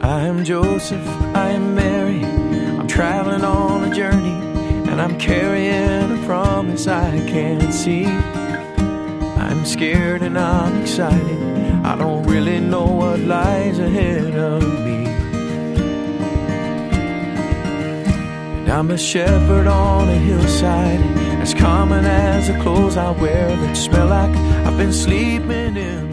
I am Joseph, I am Mary, I'm traveling on a journey, and I'm carrying a promise I can't see. I'm scared and I'm excited, I don't really know what lies ahead of me. And I'm a shepherd on a hillside, as common as the clothes I wear that smell like I've been sleeping in